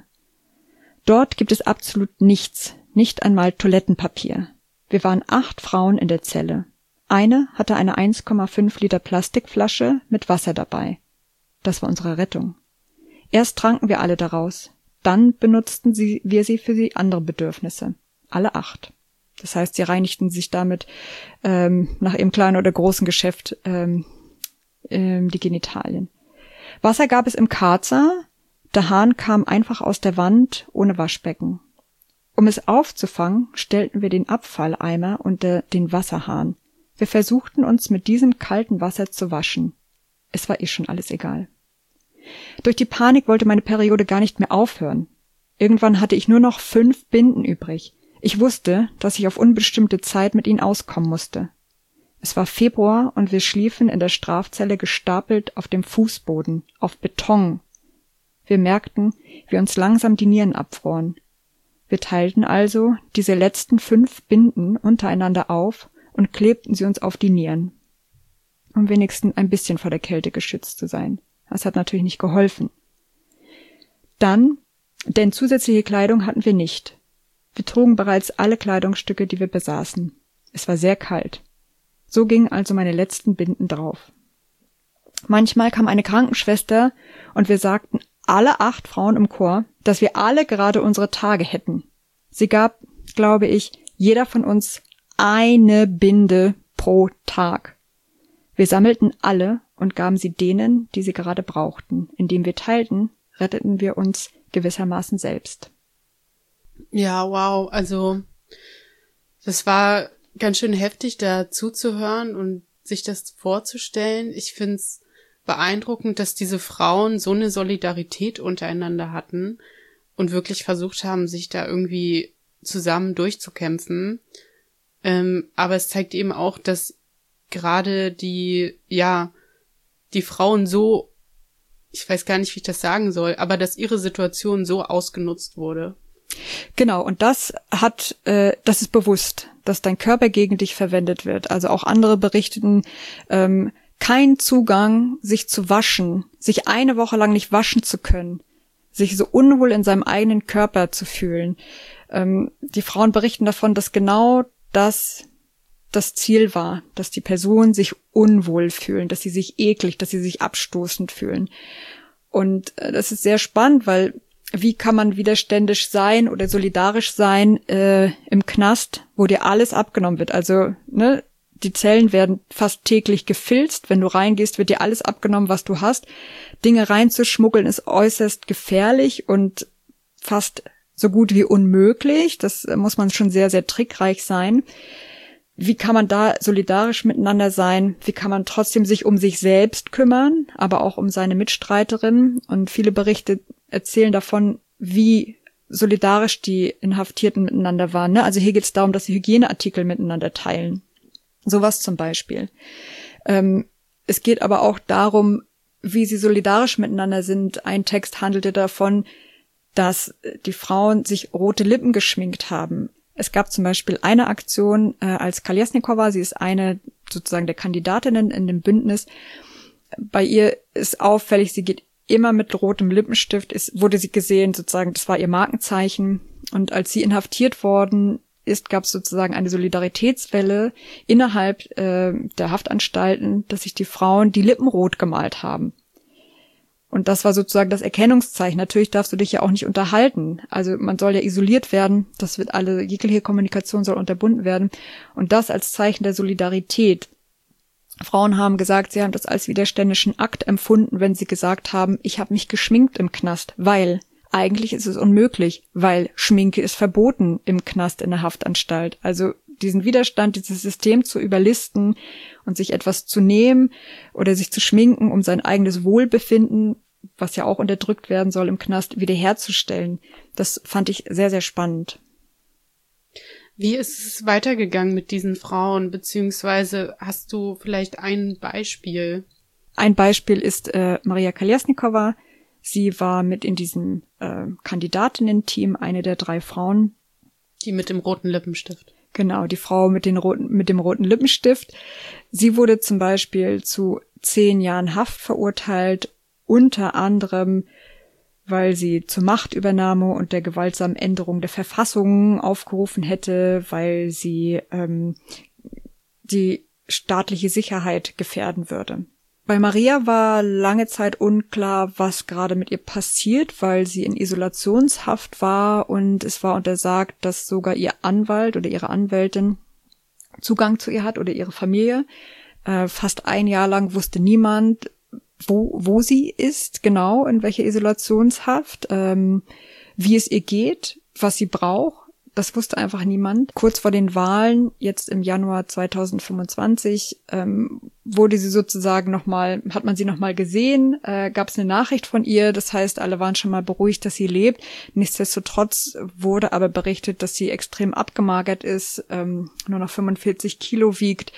Speaker 2: Dort gibt es absolut nichts, nicht einmal Toilettenpapier. Wir waren acht Frauen in der Zelle. Eine hatte eine eins Komma fünf Liter Plastikflasche mit Wasser dabei. Das war unsere Rettung. Erst tranken wir alle daraus, dann benutzten sie, wir sie für die anderen Bedürfnisse. Alle acht. Das heißt, sie reinigten sich damit ähm, nach ihrem kleinen oder großen Geschäft ähm, ähm, die Genitalien. Wasser gab es im Karzer, der Hahn kam einfach aus der Wand ohne Waschbecken. Um es aufzufangen, stellten wir den Abfalleimer unter den Wasserhahn. Wir versuchten uns mit diesem kalten Wasser zu waschen. Es war eh schon alles egal. Durch die Panik wollte meine Periode gar nicht mehr aufhören. Irgendwann hatte ich nur noch fünf Binden übrig. Ich wusste, dass ich auf unbestimmte Zeit mit ihnen auskommen musste. Es war Februar und wir schliefen in der Strafzelle gestapelt auf dem Fußboden, auf Beton. Wir merkten, wie uns langsam die Nieren abfroren. Wir teilten also diese letzten fünf Binden untereinander auf und klebten sie uns auf die Nieren, um wenigstens ein bisschen vor der Kälte geschützt zu sein. Das hat natürlich nicht geholfen. Dann, denn zusätzliche Kleidung hatten wir nicht. Wir trugen bereits alle Kleidungsstücke, die wir besaßen. Es war sehr kalt. So gingen also meine letzten Binden drauf. Manchmal kam eine Krankenschwester und wir sagten alle acht Frauen im Chor, dass wir alle gerade unsere Tage hätten. Sie gab, glaube ich, jeder von uns eine Binde pro Tag. Wir sammelten alle und gaben sie denen, die sie gerade brauchten. Indem wir teilten, retteten wir uns gewissermaßen selbst.
Speaker 1: Ja, wow, also das war ganz schön heftig, da zuzuhören und sich das vorzustellen. Ich find's beeindruckend, dass diese Frauen so eine Solidarität untereinander hatten und wirklich versucht haben, sich da irgendwie zusammen durchzukämpfen. Ähm, aber es zeigt eben auch, dass gerade die, ja, die Frauen so, ich weiß gar nicht, wie ich das sagen soll, aber dass ihre Situation so ausgenutzt wurde.
Speaker 2: Genau, und das hat, äh, das ist bewusst, dass dein Körper gegen dich verwendet wird. Also auch andere berichteten, ähm, kein Zugang, sich zu waschen, sich eine Woche lang nicht waschen zu können, sich so unwohl in seinem eigenen Körper zu fühlen. Ähm, die Frauen berichten davon, dass genau das das Ziel war, dass die Personen sich unwohl fühlen, dass sie sich eklig, dass sie sich abstoßend fühlen. Und äh, das ist sehr spannend, weil wie kann man widerständisch sein oder solidarisch sein äh, im Knast, wo dir alles abgenommen wird? Also, ne, die Zellen werden fast täglich gefilzt. Wenn du reingehst, wird dir alles abgenommen, was du hast. Dinge reinzuschmuggeln ist äußerst gefährlich und fast so gut wie unmöglich. Das muss man schon sehr, sehr trickreich sein. Wie kann man da solidarisch miteinander sein? Wie kann man trotzdem sich um sich selbst kümmern, aber auch um seine Mitstreiterin? Und viele Berichte erzählen davon, wie solidarisch die Inhaftierten miteinander waren. Ne? Also hier geht es darum, dass sie Hygieneartikel miteinander teilen. Sowas zum Beispiel. Ähm, es geht aber auch darum, wie sie solidarisch miteinander sind. Ein Text handelte davon, dass die Frauen sich rote Lippen geschminkt haben. Es gab zum Beispiel eine Aktion, äh, als Kolesnikova, sie ist eine sozusagen der Kandidatinnen in dem Bündnis. Bei ihr ist auffällig, sie geht immer mit rotem Lippenstift, ist, wurde sie gesehen, sozusagen, das war ihr Markenzeichen. Und als sie inhaftiert worden ist, gab es sozusagen eine Solidaritätswelle innerhalb äh, der Haftanstalten, dass sich die Frauen die Lippen rot gemalt haben. Und das war sozusagen das Erkennungszeichen. Natürlich darfst du dich ja auch nicht unterhalten. Also man soll ja isoliert werden. Das wird alle, jegliche Kommunikation soll unterbunden werden. Und das als Zeichen der Solidarität. Frauen haben gesagt, sie haben das als widerständischen Akt empfunden, wenn sie gesagt haben, ich habe mich geschminkt im Knast, weil eigentlich ist es unmöglich, weil Schminke ist verboten im Knast in der Haftanstalt. Also diesen Widerstand, dieses System zu überlisten und sich etwas zu nehmen oder sich zu schminken, um sein eigenes Wohlbefinden, was ja auch unterdrückt werden soll im Knast, wiederherzustellen. Das fand ich sehr, sehr spannend.
Speaker 1: Wie ist es weitergegangen mit diesen Frauen, beziehungsweise hast du vielleicht ein Beispiel?
Speaker 2: Ein Beispiel ist äh, Maria Kolesnikova. Sie war mit in diesem äh, Kandidatinnen-Team eine der drei Frauen.
Speaker 1: Die mit dem roten Lippenstift.
Speaker 2: Genau, die Frau mit, den roten, mit dem roten Lippenstift. Sie wurde zum Beispiel zu zehn Jahren Haft verurteilt, unter anderem, weil sie zur Machtübernahme und der gewaltsamen Änderung der Verfassung aufgerufen hätte, weil sie ähm, die staatliche Sicherheit gefährden würde. Bei Maria war lange Zeit unklar, was gerade mit ihr passiert, weil sie in Isolationshaft war und es war untersagt, dass sogar ihr Anwalt oder ihre Anwältin Zugang zu ihr hat oder ihre Familie. Äh, fast ein Jahr lang wusste niemand, wo wo sie ist, genau, in welcher Isolationshaft, ähm, wie es ihr geht, was sie braucht. Das wusste einfach niemand. Kurz vor den Wahlen, jetzt im Januar zweitausendfünfundzwanzig, ähm, wurde sie sozusagen nochmal, hat man sie nochmal gesehen, äh, gab es eine Nachricht von ihr, das heißt, alle waren schon mal beruhigt, dass sie lebt. Nichtsdestotrotz wurde aber berichtet, dass sie extrem abgemagert ist, ähm, nur noch fünfundvierzig Kilo wiegt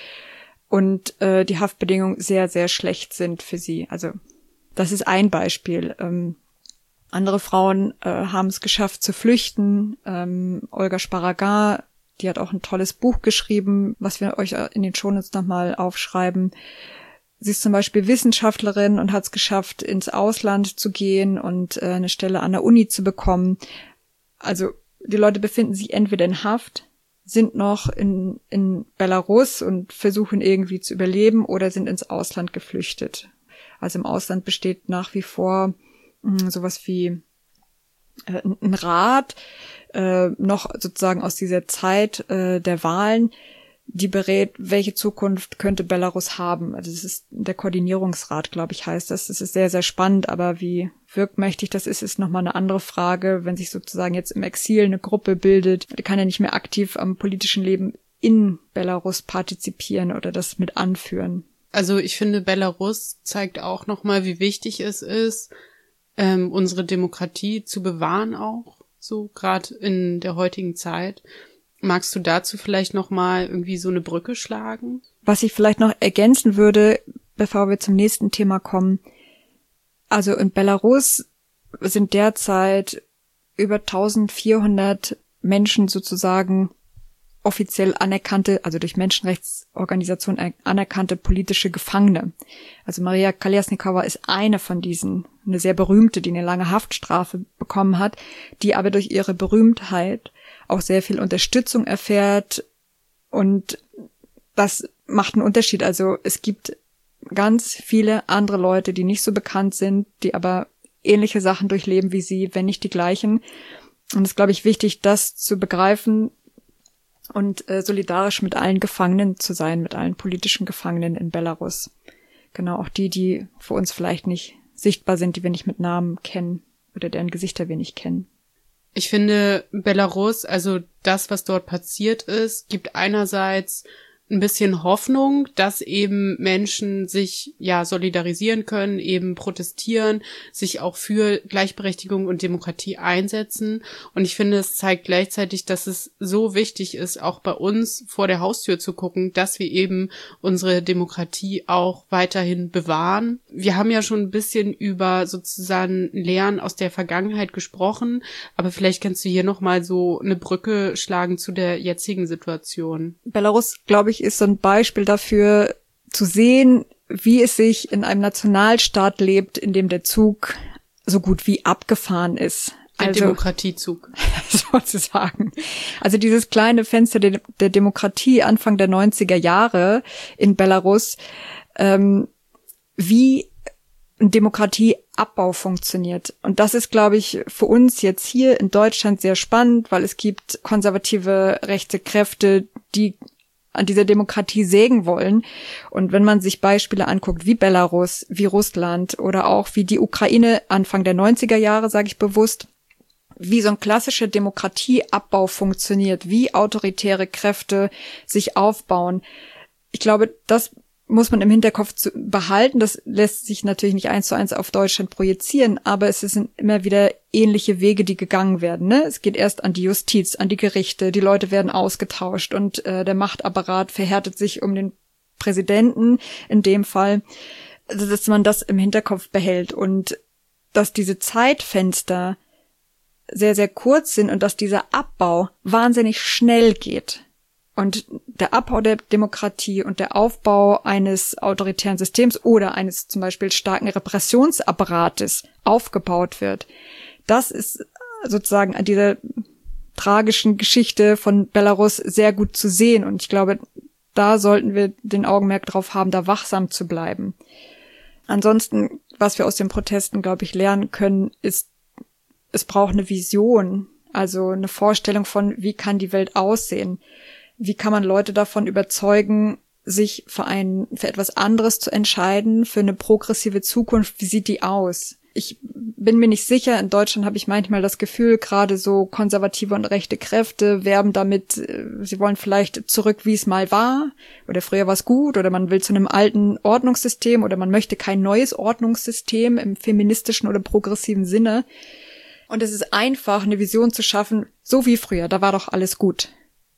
Speaker 2: und äh, die Haftbedingungen sehr, sehr schlecht sind für sie. Also das ist ein Beispiel. Ähm, Andere Frauen äh, haben es geschafft zu flüchten. Ähm, Olga Sparagin, die hat auch ein tolles Buch geschrieben, was wir euch in den Shownotes nochmal aufschreiben. Sie ist zum Beispiel Wissenschaftlerin und hat es geschafft, ins Ausland zu gehen und äh, eine Stelle an der Uni zu bekommen. Also die Leute befinden sich entweder in Haft, sind noch in, in Belarus und versuchen irgendwie zu überleben oder sind ins Ausland geflüchtet. Also im Ausland besteht nach wie vor sowas wie äh, ein Rat, äh, noch sozusagen aus dieser Zeit äh, der Wahlen, die berät, welche Zukunft könnte Belarus haben. Also das ist der Koordinierungsrat, glaube ich, heißt das. Das ist sehr, sehr spannend, aber wie wirkmächtig das ist, ist nochmal eine andere Frage. Wenn sich sozusagen jetzt im Exil eine Gruppe bildet, die kann ja nicht mehr aktiv am politischen Leben in Belarus partizipieren oder das mit anführen.
Speaker 1: Also ich finde, Belarus zeigt auch nochmal, wie wichtig es ist, Ähm, unsere Demokratie zu bewahren auch, so gerade in der heutigen Zeit. Magst du dazu vielleicht nochmal irgendwie so eine Brücke schlagen?
Speaker 2: Was ich vielleicht noch ergänzen würde, bevor wir zum nächsten Thema kommen, also in Belarus sind derzeit über eintausendvierhundert Menschen sozusagen offiziell anerkannte, also durch Menschenrechtsorganisationen anerkannte politische Gefangene. Also Maria Kolesnikova ist eine von diesen, eine sehr berühmte, die eine lange Haftstrafe bekommen hat, die aber durch ihre Berühmtheit auch sehr viel Unterstützung erfährt und das macht einen Unterschied. Also es gibt ganz viele andere Leute, die nicht so bekannt sind, die aber ähnliche Sachen durchleben wie sie, wenn nicht die gleichen. Und es ist, glaube ich, wichtig, das zu begreifen, und äh, solidarisch mit allen Gefangenen zu sein, mit allen politischen Gefangenen in Belarus. Genau, auch die, die für uns vielleicht nicht sichtbar sind, die wir nicht mit Namen kennen oder deren Gesichter wir nicht kennen.
Speaker 1: Ich finde, Belarus, also das, was dort passiert ist, gibt einerseits ein bisschen Hoffnung, dass eben Menschen sich ja solidarisieren können, eben protestieren, sich auch für Gleichberechtigung und Demokratie einsetzen. Und ich finde, es zeigt gleichzeitig, dass es so wichtig ist, auch bei uns vor der Haustür zu gucken, dass wir eben unsere Demokratie auch weiterhin bewahren. Wir haben ja schon ein bisschen über sozusagen Lehren aus der Vergangenheit gesprochen, aber vielleicht kannst du hier nochmal so eine Brücke schlagen zu der jetzigen Situation.
Speaker 2: Belarus, glaube ich, ist so ein Beispiel dafür, zu sehen, wie es sich in einem Nationalstaat lebt, in dem der Zug so gut wie abgefahren ist.
Speaker 1: Der
Speaker 2: also,
Speaker 1: Demokratiezug.
Speaker 2: Sozusagen. Also dieses kleine Fenster der, der Demokratie Anfang der neunziger Jahre in Belarus, ähm, wie ein Demokratieabbau funktioniert. Und das ist, glaube ich, für uns jetzt hier in Deutschland sehr spannend, weil es gibt konservative rechte Kräfte, die an dieser Demokratie sägen wollen. Und wenn man sich Beispiele anguckt, wie Belarus, wie Russland oder auch wie die Ukraine Anfang der neunziger Jahre, sage ich bewusst, wie so ein klassischer Demokratieabbau funktioniert, wie autoritäre Kräfte sich aufbauen. Ich glaube, das muss man im Hinterkopf zu behalten. Das lässt sich natürlich nicht eins zu eins auf Deutschland projizieren, aber es sind immer wieder ähnliche Wege, die gegangen werden. Ne? Es geht erst an die Justiz, an die Gerichte, die Leute werden ausgetauscht und äh, der Machtapparat verhärtet sich um den Präsidenten in dem Fall, also dass man das im Hinterkopf behält und dass diese Zeitfenster sehr, sehr kurz sind und dass dieser Abbau wahnsinnig schnell geht. Und der Abbau der Demokratie und der Aufbau eines autoritären Systems oder eines zum Beispiel starken Repressionsapparates aufgebaut wird, das ist sozusagen an dieser tragischen Geschichte von Belarus sehr gut zu sehen. Und ich glaube, da sollten wir den Augenmerk drauf haben, da wachsam zu bleiben. Ansonsten, was wir aus den Protesten, glaube ich, lernen können, ist, es braucht eine Vision, also eine Vorstellung von, wie kann die Welt aussehen. Wie kann man Leute davon überzeugen, sich für ein, für etwas anderes zu entscheiden, für eine progressive Zukunft? Wie sieht die aus? Ich bin mir nicht sicher. In Deutschland habe ich manchmal das Gefühl, gerade so konservative und rechte Kräfte werben damit, sie wollen vielleicht zurück, wie es mal war, oder früher war es gut, oder man will zu einem alten Ordnungssystem, oder man möchte kein neues Ordnungssystem im feministischen oder progressiven Sinne. Und es ist einfach, eine Vision zu schaffen, so wie früher, da war doch alles gut.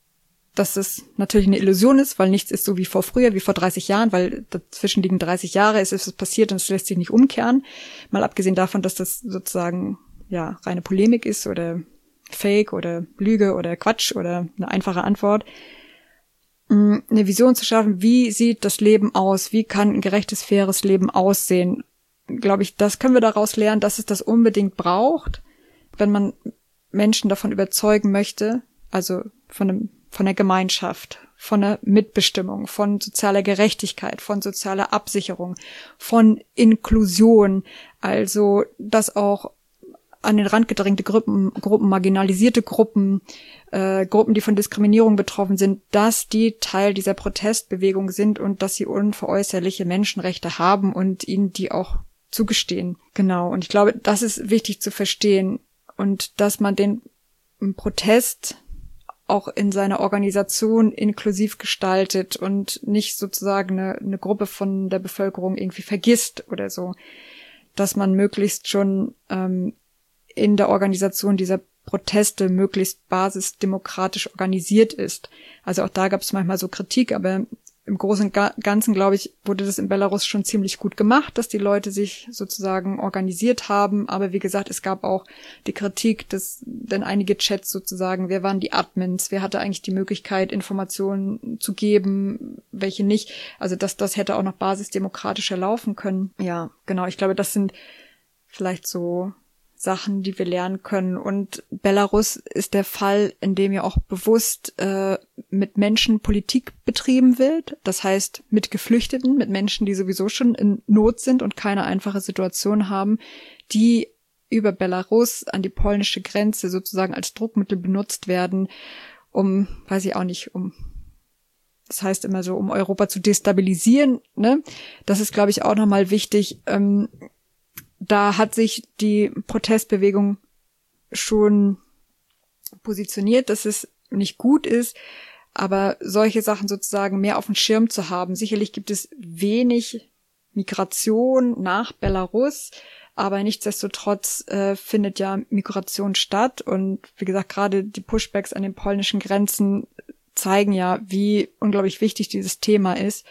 Speaker 2: Dass es natürlich eine Illusion ist, weil nichts ist so wie vor früher, wie vor dreißig Jahren, weil dazwischen liegen dreißig Jahre, es ist was passiert und es lässt sich nicht umkehren. Mal abgesehen davon, dass das sozusagen ja reine Polemik ist oder Fake oder Lüge oder Quatsch oder eine einfache Antwort. Eine Vision zu schaffen, wie sieht das Leben aus, wie kann ein gerechtes, faires Leben aussehen, glaube ich, das können wir daraus lernen, dass es das unbedingt braucht, wenn man Menschen davon überzeugen möchte, also von einem von der Gemeinschaft, von der Mitbestimmung, von sozialer Gerechtigkeit, von sozialer Absicherung, von Inklusion, also dass auch an den Rand gedrängte Gruppen, Gruppen, marginalisierte Gruppen, äh, Gruppen, die von Diskriminierung betroffen sind, dass die Teil dieser Protestbewegung sind und dass sie unveräußerliche Menschenrechte haben und ihnen die auch zugestehen. Genau, und ich glaube, das ist wichtig zu verstehen und dass man den Protest auch in seiner Organisation inklusiv gestaltet und nicht sozusagen eine, eine Gruppe von der Bevölkerung irgendwie vergisst oder so, dass man möglichst schon ähm, in der Organisation dieser Proteste möglichst basisdemokratisch organisiert ist. Also auch da gab es manchmal so Kritik, aber im Großen und Ganzen, glaube ich, wurde das in Belarus schon ziemlich gut gemacht, dass die Leute sich sozusagen organisiert haben. Aber wie gesagt, es gab auch die Kritik, dass denn einige Chats sozusagen, wer waren die Admins, wer hatte eigentlich die Möglichkeit, Informationen zu geben, welche nicht. Also dass das hätte auch noch basisdemokratischer laufen können. Ja, genau. Ich glaube, das sind vielleicht so Sachen, die wir lernen können. Und Belarus ist der Fall, in dem ja auch bewusst äh, mit Menschen Politik betrieben wird. Das heißt, mit Geflüchteten, mit Menschen, die sowieso schon in Not sind und keine einfache Situation haben, die über Belarus an die polnische Grenze sozusagen als Druckmittel benutzt werden, um, weiß ich auch nicht, um das heißt immer so, um Europa zu destabilisieren. Ne? Das ist, glaube ich, auch nochmal wichtig. Ähm, Da hat sich die Protestbewegung schon positioniert, dass es nicht gut ist, Aber solche Sachen sozusagen mehr auf dem Schirm zu haben. Sicherlich gibt es wenig Migration nach Belarus, aber nichtsdestotrotz äh, findet ja Migration statt. Und wie gesagt, gerade die Pushbacks an den polnischen Grenzen zeigen ja, wie unglaublich wichtig dieses Thema ist,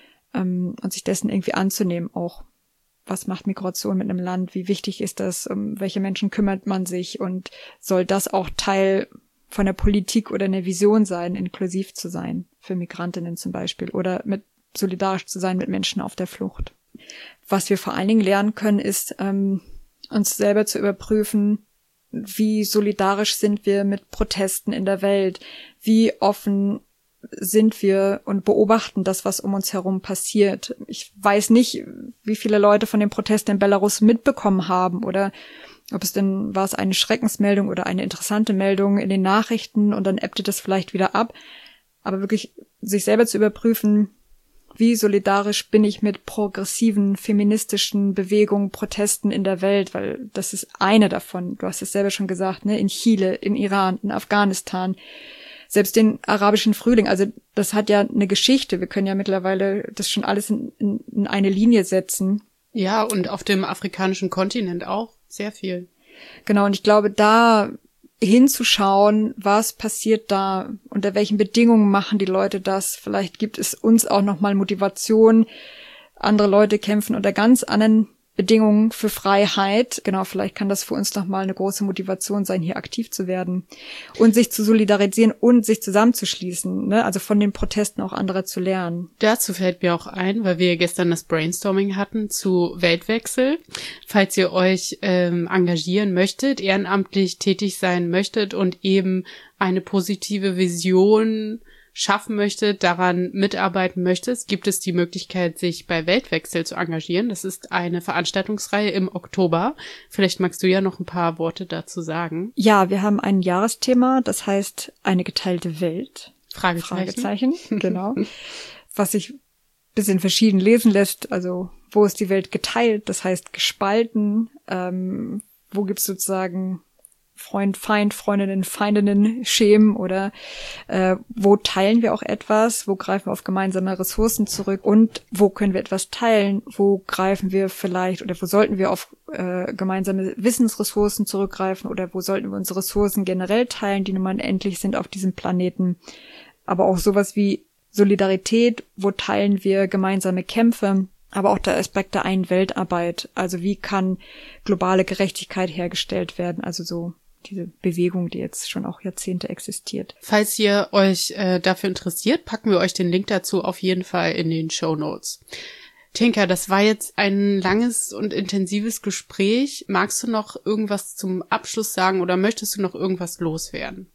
Speaker 2: ähm, und sich dessen irgendwie anzunehmen auch. Was macht Migration mit einem Land? Wie wichtig ist das? Um welche Menschen kümmert man sich? Und soll das auch Teil von der Politik oder einer Vision sein, inklusiv zu sein, für Migrantinnen zum Beispiel, oder mit solidarisch zu sein mit Menschen auf der Flucht? Was wir vor allen Dingen lernen können, ist, ähm, uns selber zu überprüfen, wie solidarisch sind wir mit Protesten in der Welt? Wie offen sind wir und beobachten das, was um uns herum passiert? Ich weiß nicht, wie viele Leute von den Protesten in Belarus mitbekommen haben oder ob es denn, war es eine Schreckensmeldung oder eine interessante Meldung in den Nachrichten und dann ebbte das vielleicht wieder ab. Aber wirklich sich selber zu überprüfen, wie solidarisch bin ich mit progressiven, feministischen Bewegungen, Protesten in der Welt, weil das ist eine davon. Du hast es selber schon gesagt, ne? In Chile, in Iran, in Afghanistan, selbst den arabischen Frühling. Also das hat ja eine Geschichte. Wir können ja mittlerweile das schon alles in, in, in eine Linie setzen.
Speaker 1: Ja, und auf dem afrikanischen Kontinent auch sehr viel.
Speaker 2: Genau, und ich glaube, da hinzuschauen, was passiert da, unter welchen Bedingungen machen die Leute das. Vielleicht gibt es uns auch nochmal Motivation. Andere Leute kämpfen unter ganz anderen Bedingungen für Freiheit. Genau, vielleicht kann das für uns nochmal eine große Motivation sein, hier aktiv zu werden und sich zu solidarisieren und sich zusammenzuschließen, ne? Also von den Protesten auch andere zu lernen.
Speaker 1: Dazu fällt mir auch ein, weil wir gestern das Brainstorming hatten zu Weltwechsel. Falls ihr euch ähm, engagieren möchtet, ehrenamtlich tätig sein möchtet und eben eine positive Vision schaffen möchtet, daran mitarbeiten möchtest, gibt es die Möglichkeit, sich bei Weltwechsel zu engagieren. Das ist eine Veranstaltungsreihe im Oktober. Vielleicht magst du ja noch ein paar Worte dazu sagen.
Speaker 2: Ja, wir haben ein Jahresthema, das heißt eine geteilte Welt.
Speaker 1: Fragezeichen.
Speaker 2: Fragezeichen, genau. Was sich ein bisschen verschieden lesen lässt. Also, wo ist die Welt geteilt? Das heißt gespalten. Ähm, wo gibt's sozusagen Freund, Feind, Freundinnen, Feindinnen, Schemen oder äh, wo teilen wir auch etwas, wo greifen wir auf gemeinsame Ressourcen zurück und wo können wir etwas teilen, wo greifen wir vielleicht oder wo sollten wir auf äh, gemeinsame Wissensressourcen zurückgreifen oder wo sollten wir unsere Ressourcen generell teilen, die nun mal unendlich sind auf diesem Planeten. Aber auch sowas wie Solidarität, wo teilen wir gemeinsame Kämpfe, aber auch der Aspekt der einen Weltarbeit, also wie kann globale Gerechtigkeit hergestellt werden, also so diese Bewegung, die jetzt schon auch Jahrzehnte existiert.
Speaker 1: Falls ihr euch äh, dafür interessiert, packen wir euch den Link dazu auf jeden Fall in den Shownotes. Tinka, das war jetzt ein langes und intensives Gespräch. Magst du noch irgendwas zum Abschluss sagen oder möchtest du noch irgendwas loswerden?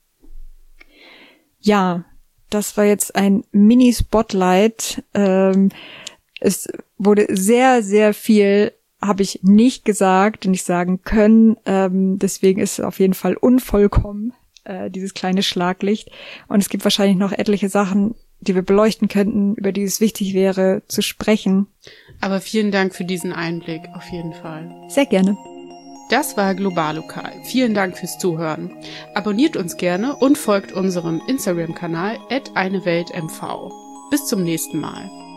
Speaker 2: Ja, das war jetzt ein Mini-Spotlight. Ähm, es wurde sehr, sehr viel habe ich nicht gesagt und nicht sagen können. Ähm, deswegen ist es auf jeden Fall unvollkommen, äh, dieses kleine Schlaglicht. Und es gibt wahrscheinlich noch etliche Sachen, die wir beleuchten könnten, über die es wichtig wäre zu sprechen.
Speaker 1: Aber vielen Dank für diesen Einblick, auf jeden Fall.
Speaker 2: Sehr gerne.
Speaker 1: Das war Globallokal. Vielen Dank fürs Zuhören. Abonniert uns gerne und folgt unserem Instagram-Kanal at eine Welt M V. Bis zum nächsten Mal.